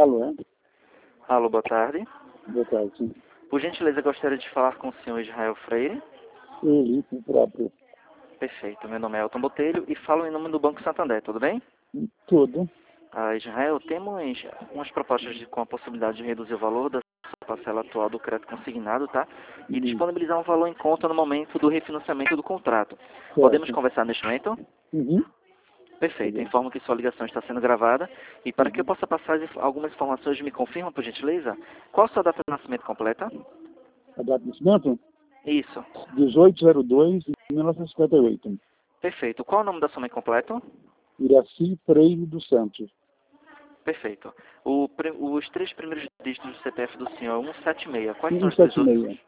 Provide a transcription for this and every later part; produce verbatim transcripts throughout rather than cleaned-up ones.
Alô, é? Alô, boa tarde. Boa tarde, sim. Por gentileza, gostaria de falar com o senhor Israel Freire. Ele, o próprio. Perfeito. Meu nome é Elton Botelho e falo em nome do Banco Santander, tudo bem? Tudo. Ah, Israel, temos umas propostas de, com a possibilidade de reduzir o valor da sua parcela atual do crédito consignado, tá? E Uhum. disponibilizar um valor em conta no momento do refinanciamento do contrato. Certo. Podemos conversar neste momento? Uhum. Perfeito. Uhum. Informo que sua ligação está sendo gravada. E para que eu Uhum. possa passar as inf- algumas informações, me confirma, por gentileza? Qual a sua data de nascimento completa? A data de nascimento? Isso. dezoito de dois de mil novecentos e cinquenta e oito. Perfeito. Qual é o nome da sua mãe completo? Iraci Freire dos Santos. Perfeito. O pri- os três primeiros dígitos do C P F do senhor é cento e setenta e seis. Quais são os três outros? cento e setenta e seis.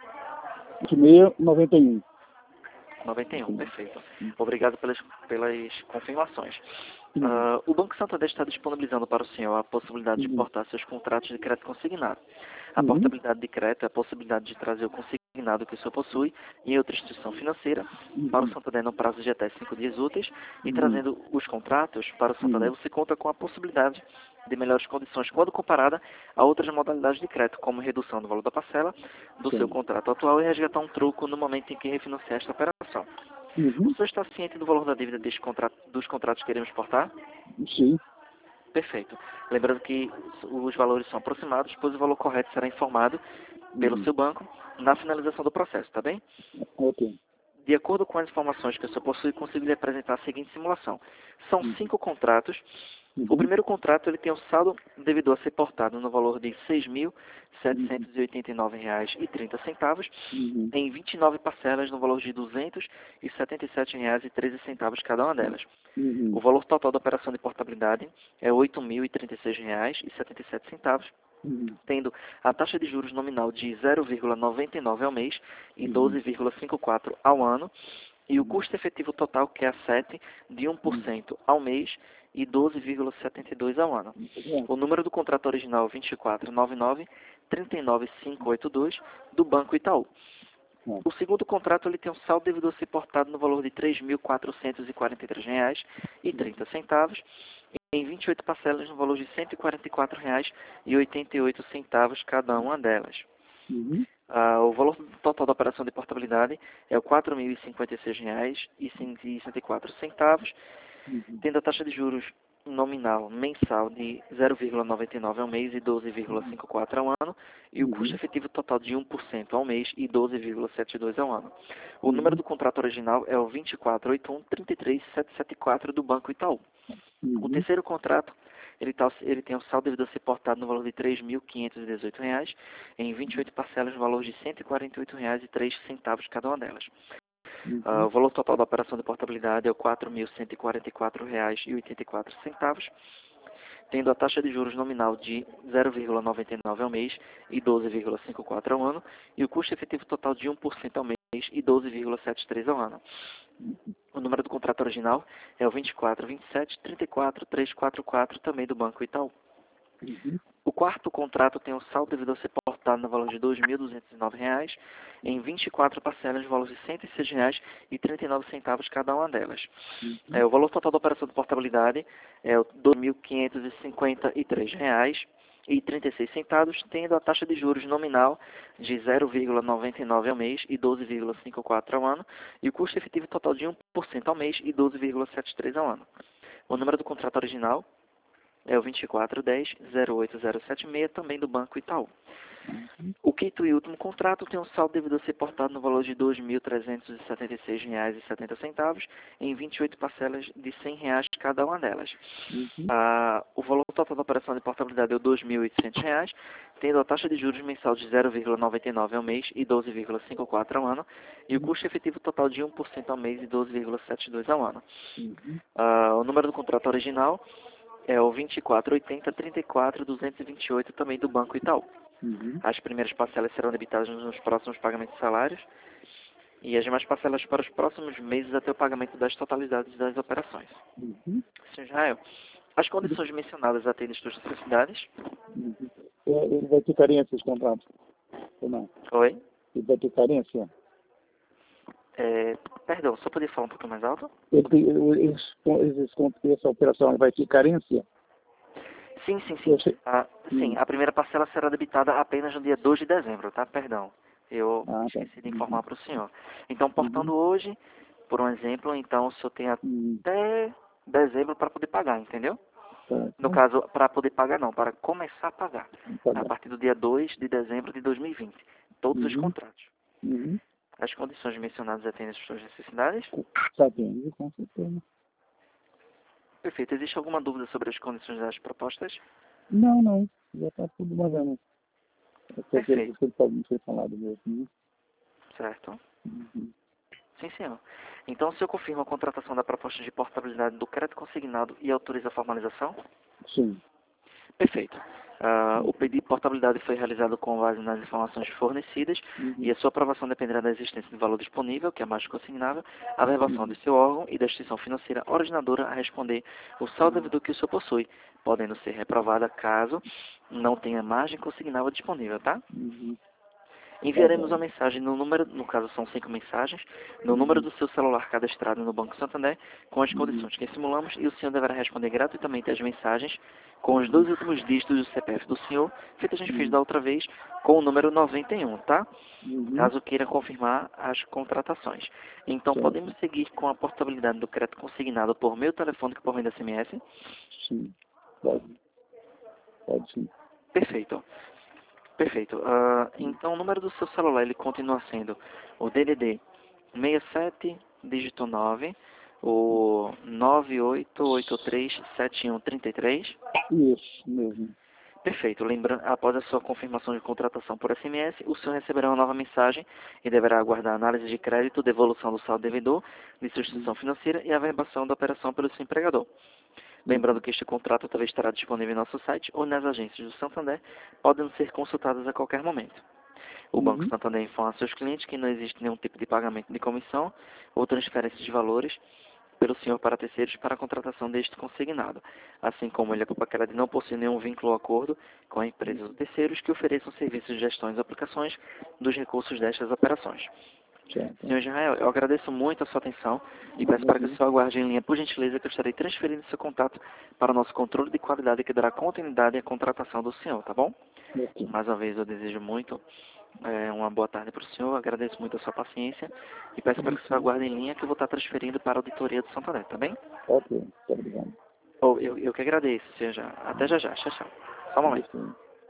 cento e setenta e seis, noventa e um. noventa e um. Perfeito. Obrigado pelas, pelas confirmações. Uhum. Ah, o Banco Santander está disponibilizando para o senhor a possibilidade de Uhum. portar seus contratos de crédito consignado. A Uhum. portabilidade de crédito é a possibilidade de trazer o consignado que o senhor possui em outra instituição financeira para o Uhum. Santander no prazo de até cinco dias úteis e Uhum. trazendo os contratos para o Santander Uhum. você conta com a possibilidade de melhores condições quando comparada a outras modalidades de crédito, como redução do valor da parcela do seu Sim. contrato atual e resgatar um troco no momento em que refinanciar esta operação. O Uhum. senhor está ciente do valor da dívida deste contrato, dos contratos que queremos portar? Sim. Perfeito. Lembrando que os valores são aproximados, pois o valor correto será informado pelo Uhum. seu banco na finalização do processo, tá bem? Ok. De acordo com as informações que o senhor possui, consigo lhe apresentar a seguinte simulação. São Uhum. cinco contratos. O Uhum. primeiro contrato ele tem um saldo devedor a ser portado no valor de seis mil Uhum. setecentos e oitenta e nove reais e trinta centavos Uhum. em vinte e nove parcelas no valor de duzentos e setenta e sete reais e treze centavos cada uma delas. O Uhum. valor total da operação de portabilidade é oito mil e trinta e seis reais e setenta e sete centavos, Uhum. tendo a taxa de juros nominal de zero vírgula noventa e nove ao mês e Uhum. doze vírgula cinquenta e quatro ao ano, e o custo efetivo total, que é a sete, de um por Uhum. cento ao mês e doze vírgula setenta e dois ao ano. É. O número do contrato original é vinte e quatro noventa e nove, trinta e nove mil quinhentos e oitenta e dois do Banco Itaú. É. O segundo contrato ele tem um saldo devedor a ser portado no valor de três mil quatrocentos e quarenta e três reais e trinta centavos em vinte e oito parcelas no valor de cento e quarenta e quatro reais e oitenta e oito centavos cada uma delas. Uhum. Ah, o valor total da operação de portabilidade é o quatro mil e cinquenta e seis reais e sessenta e quatro centavos, Uhum. tendo a taxa de juros nominal mensal de zero vírgula noventa e nove ao mês e doze vírgula cinquenta e quatro ao ano, e o custo Uhum. efetivo total de um por cento ao mês e doze vírgula setenta e dois ao ano. O número Uhum. do contrato original é o vinte e quatro oitenta e um, trinta e três setecentos e setenta e quatro do Banco Itaú. O Uhum. terceiro contrato, ele, tá, ele tem um saldo devido a ser portado no valor de três mil quinhentos e dezoito reais em vinte e oito parcelas no valor de cento e quarenta e oito reais e três centavos cada uma delas. Ah, Uhum. o valor total da operação de portabilidade é o quatro mil cento e quarenta e quatro reais e oitenta e quatro centavos, tendo a taxa de juros nominal de zero vírgula noventa e nove ao mês e doze vírgula cinquenta e quatro ao ano, e o custo efetivo total de um por cento ao mês e doze vírgula setenta e três ao ano. O número do contrato original é o vinte e quatro vinte e sete trinta e quatro trezentos e quarenta e quatro, também do Banco Itaú. Uhum. O quarto contrato tem um saldo devido a ser portado no valor de dois mil duzentos e nove reais em vinte e quatro parcelas no valor de cento e seis reais e trinta e nove centavos cada uma delas. Uhum. É, o valor total da operação de portabilidade é o dois mil quinhentos e cinquenta e três reais e trinta e seis centavos, tendo a taxa de juros nominal de zero vírgula noventa e nove ao mês e doze vírgula cinquenta e quatro ao ano, e o custo efetivo total de um por cento ao mês e doze vírgula setenta e três ao ano. O número do contrato original é o vinte e quatro dez zero oito zero sete seis, também do Banco Itaú. O quinto e último contrato tem um saldo devido a ser portado no valor de dois mil trezentos e setenta e seis reais e setenta centavos em vinte e oito parcelas de cem reais cada uma delas. Uhum. Ah, o valor total da operação de portabilidade é dois mil e oitocentos reais, tendo a taxa de juros mensal de zero vírgula noventa e nove ao mês e doze vírgula cinquenta e quatro ao ano, e o custo efetivo total de um por cento ao mês e doze vírgula setenta e dois ao ano. Uhum. Ah, o número do contrato original é o vinte e quatro oitenta trinta e quatro duzentos e vinte e oito, também do Banco Itaú. Uhum. As primeiras parcelas serão debitadas nos próximos pagamentos de salários e as demais parcelas para os próximos meses até o pagamento das totalidades das operações. Uhum. senhor Israel, as condições mencionadas atendem as suas necessidades? Uhum. É, ele vai ter carência esse contrato? Ou não? Oi? Ele vai ter carência? É, perdão, só podia falar um pouquinho mais alto? Ele tem, ele- esse- esse- essa operação vai ter carência? Sim, sim, sim. Eu sei. Ah, sim, Hum. a primeira parcela será debitada apenas no dia dois de dezembro, tá? Perdão. Eu Ah, tá. esqueci de Uhum. informar para o senhor. Então, Uhum. portando hoje, por um exemplo, então o senhor tem Uhum. até dezembro para poder pagar, entendeu? Tá, No tá. caso, para poder pagar não, para começar a pagar. Tá A bom. partir do dia dois de dezembro de dois mil e vinte. Todos os Uhum. contratos. Uhum. As condições mencionadas atendem às suas necessidades? Sabendo, com certeza. Perfeito. Existe alguma dúvida sobre as condições das propostas? Não, não. Já está tudo mais ou menos. Essa coisa que Perfeito. você falou, foi falado mesmo. Né? Certo. Uhum. Sim, senhor. Então, o senhor confirma a contratação da proposta de portabilidade do crédito consignado e autoriza a formalização? Sim. Perfeito. Ah, o pedido de portabilidade foi realizado com base nas informações fornecidas e Uhum. a sua aprovação dependerá da existência de valor disponível, que é mais consignável, a verbação Uhum. do seu órgão e da instituição financeira originadora a responder o saldo devedor que o senhor possui, podendo ser reprovada caso não tenha margem consignável disponível, tá? Uhum. Tá Enviaremos bom. uma mensagem no número, no caso são cinco mensagens, no número Uhum. do seu celular cadastrado no Banco Santander, com as Uhum. condições que simulamos, e o senhor deverá responder gratuitamente às mensagens com os Uhum. dois últimos dígitos do C P F do senhor, feito a gente fez Uhum. da outra vez, com o número noventa e um, tá? Uhum. Caso queira confirmar as contratações. Então, podemos Certo. seguir com a portabilidade do crédito consignado por meio telefônico por meio da S M S? Sim. Pode. Pode sim. Perfeito. Perfeito. Ah, então, o número do seu celular, ele continua sendo o D D D seis sete, dígito nove, o nove oito oito três sete um três três. Isso mesmo. Perfeito. Lembrando, após a sua confirmação de contratação por S M S, o senhor receberá uma nova mensagem e deverá aguardar análise de crédito, devolução do saldo devedor, de sua instituição Uhum. financeira e a verbação da operação pelo seu empregador. Lembrando Uhum. que este contrato também estará disponível em nosso site ou nas agências do Santander, podendo ser consultadas a qualquer momento. O Banco Uhum. Santander informa a seus clientes que não existe nenhum tipo de pagamento de comissão ou transferência de valores pelo senhor para terceiros para a contratação deste consignado, assim como ele acaba de não possuir nenhum vínculo ou acordo com a empresa ou terceiros que ofereçam serviços de gestão e aplicações dos recursos destas operações. Certo. senhor Israel, eu agradeço muito a sua atenção e peço para que o Uhum. senhor aguarde em linha, por gentileza, que eu estarei transferindo seu contato para o nosso controle de qualidade que dará continuidade à contratação do senhor, tá bom? Ok. Mais uma vez eu desejo muito é, uma boa tarde para o senhor, agradeço muito a sua paciência e peço para que o senhor Uhum. aguarde em linha que eu vou estar transferindo para a auditoria do Santander, tá bem? Ok. Muito obrigado. Ou eu, eu que agradeço, seja, até já já, tchau, tchau. Só um momento. Isso.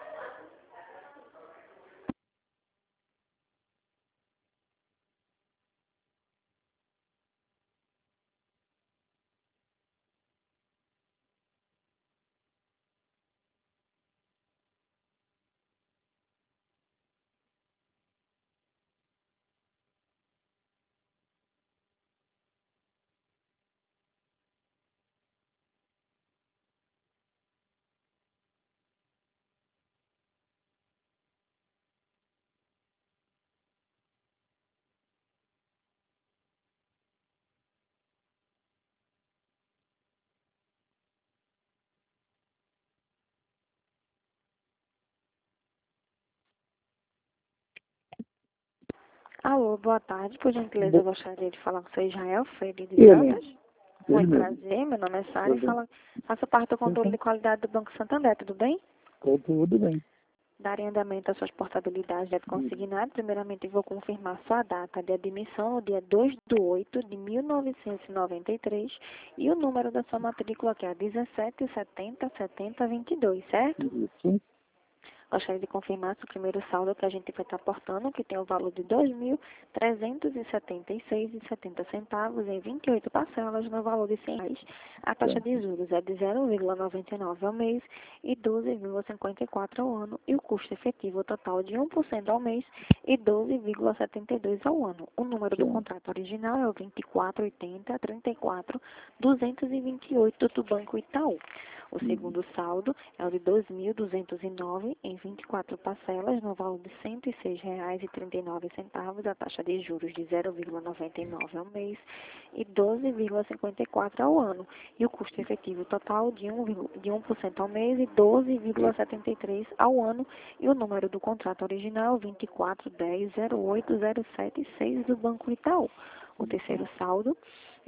Alô, boa tarde. Por gentileza, eu Bo- gostaria de falar com o seu Israel Freire de Ele Dantas. mesmo. Ele Muito mesmo. prazer, meu nome é Sara e Tudo bem. falo, faço parte do controle Então, de qualidade do Banco Santander, tudo bem? tudo bem. Darei andamento às suas portabilidades de Uhum. consignado. Primeiramente, vou confirmar sua data de admissão no dia dois de oito de mil novecentos e noventa e três e o número da sua matrícula, que é dezessete setenta setenta vinte e dois, certo? Isso. Gostaria de confirmar se o primeiro saldo que a gente vai estar aportando, que tem o valor de dois mil trezentos e setenta e seis reais e setenta centavos em vinte e oito parcelas no valor de cem reais. A taxa de Certo. juros é de zero vírgula noventa e nove ao mês e doze vírgula cinquenta e quatro ao ano. E o custo efetivo total de um por cento ao mês e doze vírgula setenta e dois ao ano. O número do Certo. contrato original é o vinte e quatro oitenta trinta e quatro duzentos e vinte e oito do Banco Itaú. O Uhum. segundo saldo é o de dois mil duzentos e nove em vinte e quatro parcelas, no valor de cento e seis reais e trinta e nove centavos, a taxa de juros de zero vírgula noventa e nove ao mês e doze vírgula cinquenta e quatro ao ano. E o custo efetivo total de um, de um por cento ao mês e doze vírgula setenta e três ao ano. E o número do contrato original, vinte e quatro dez zero oito zero sete seis do Banco Itaú. O terceiro saldo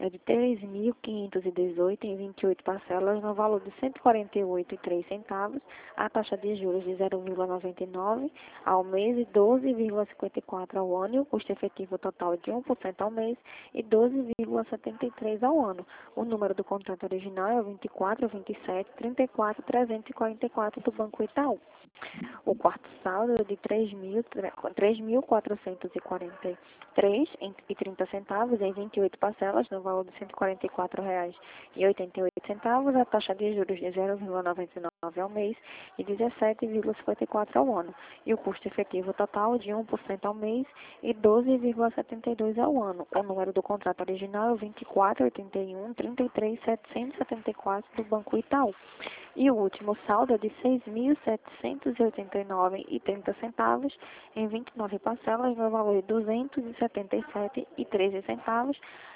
é de três mil quinhentos e dezoito em vinte e oito parcelas no valor de cento e quarenta e oito reais e três centavos, a taxa de juros de zero vírgula noventa e nove ao mês e doze vírgula cinquenta e quatro ao ano, e o custo efetivo total de um por cento ao mês e doze vírgula setenta e três ao ano. O número do contrato original é o vinte e quatro, vinte e sete, trinta e quatro, trezentos e quarenta e quatro do Banco Itaú. O quarto saldo é de três mil quatrocentos e quarenta e três reais e trinta centavos em vinte e oito parcelas no valor de cento e quarenta e quatro reais e oitenta e oito centavos, a taxa de juros de zero vírgula noventa e nove ao mês e dezessete vírgula cinquenta e quatro ao ano, e o custo efetivo total de um por cento ao mês e doze vírgula setenta e dois ao ano. O número do contrato original é o vinte e quatro, oitenta e um, trinta e três, setecentos e setenta e quatro do Banco Itaú. E o último saldo é de seis mil setecentos e oitenta e nove reais e trinta centavos em vinte e nove parcelas no valor de duzentos e setenta e sete reais e treze centavos,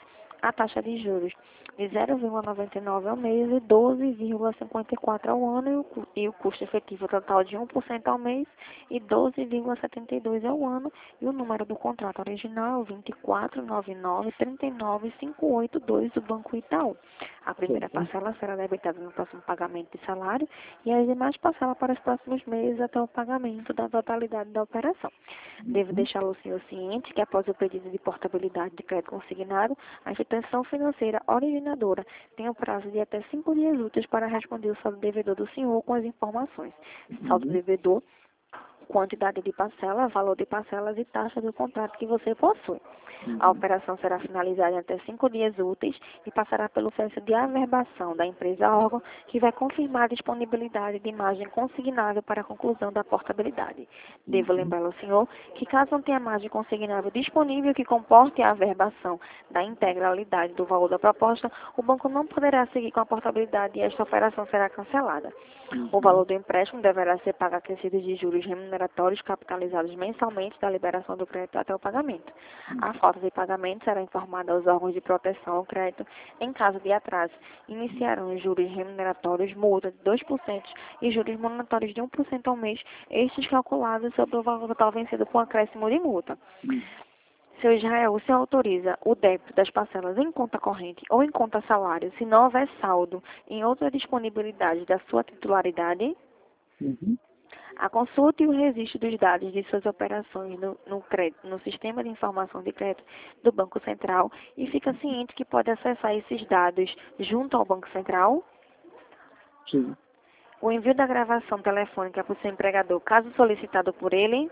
a taxa de juros de zero vírgula noventa e nove ao mês e doze vírgula cinquenta e quatro ao ano, e o, cu- e o custo efetivo total de um por cento ao mês e doze vírgula setenta e dois ao ano, e o número do contrato original é o vinte e quatro, noventa e nove, trinta e nove, quinhentos e oitenta e dois do Banco Itaú. A primeira parcela será debitada no próximo pagamento de salário e as demais parcelas para os próximos meses até o pagamento da totalidade da operação. Devo deixar o senhor ciente que após o pedido de portabilidade de crédito consignado, a instituição financeira originadora tem o prazo de até cinco dias úteis para responder o saldo devedor do senhor com as informações: saldo devedor, quantidade de parcela, valor de parcelas e taxa do contrato que você possui. A operação será finalizada em até cinco dias úteis e passará pelo processo de averbação da empresa órgão, que vai confirmar a disponibilidade de imagem consignável para a conclusão da portabilidade. Devo lembrar ao senhor que, caso não tenha imagem consignável disponível que comporte a averbação da integralidade do valor da proposta, o banco não poderá seguir com a portabilidade e esta operação será cancelada. O valor do empréstimo deverá ser pago acrescido de juros remuneratórios capitalizados mensalmente da liberação do crédito até o pagamento. A falta de pagamento será informada aos órgãos de proteção ao crédito. Em caso de atraso, iniciarão juros remuneratórios, multa de dois por cento e juros monetários de um por cento ao mês, estes calculados sobre o valor total vencido com acréscimo de multa. Seu Israel, o senhor autoriza o débito das parcelas em conta corrente ou em conta salário, se não houver saldo em outra disponibilidade da sua titularidade? Uhum. A consulta e o registro dos dados de suas operações no, no, crédito, no Sistema de Informação de Crédito do Banco Central, e fica ciente que pode acessar esses dados junto ao Banco Central? Sim. O envio da gravação telefônica para o seu empregador, caso solicitado por ele?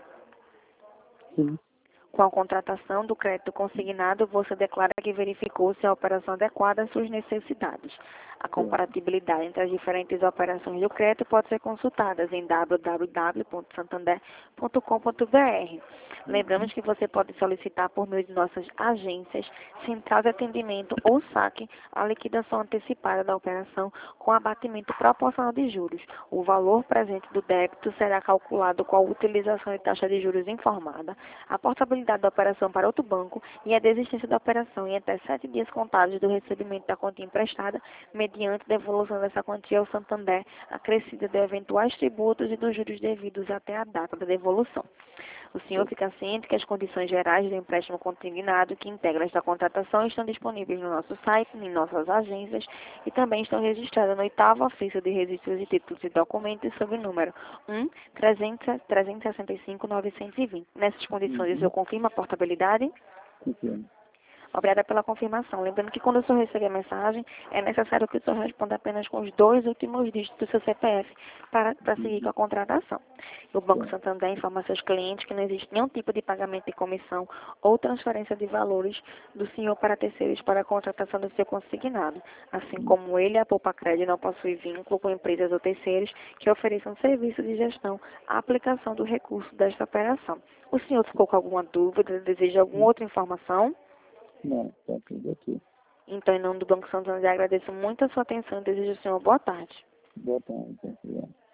Sim. Com a contratação do crédito consignado, você declara que verificou se a operação adequada às suas necessidades. A comparatibilidade entre as diferentes operações do crédito pode ser consultada em w w w ponto santander ponto com ponto b r. Lembramos que você pode solicitar por meio de nossas agências, central de atendimento ou saque, a liquidação antecipada da operação com abatimento proporcional de juros. O valor presente do débito será calculado com a utilização de taxa de juros informada, a portabilidade da operação para outro banco e a desistência da operação em até sete dias contados do recebimento da quantia emprestada, mediante devolução dessa quantia ao Santander, acrescida de eventuais tributos e dos juros devidos até a data da devolução. O senhor fica ciente que as condições gerais do empréstimo consignado que integram esta contratação estão disponíveis no nosso site, em nossas agências, e também estão registradas no oitavo ofício de registros de títulos e documentos sob o número um, trezentos, trezentos e sessenta e cinco, novecentos e vinte. Nessas condições, o senhor confirma a portabilidade? Confirmo. Obrigada pela confirmação. Lembrando que quando o senhor receber a mensagem, é necessário que o senhor responda apenas com os dois últimos dígitos do seu C P F para, para seguir com a contratação. O Banco Santander informa seus clientes que não existe nenhum tipo de pagamento de comissão ou transferência de valores do senhor para terceiros para a contratação do seu consignado. Assim como ele, a Poupa Crédito não possui vínculo com empresas ou terceiros que ofereçam serviço de gestão à aplicação do recurso desta operação. O senhor ficou com alguma dúvida? Deseja alguma outra informação? Não, está tudo aqui. Então, em nome do Banco Santander, agradeço muito a sua atenção e desejo ao senhor boa tarde. Boa tarde. Obrigado.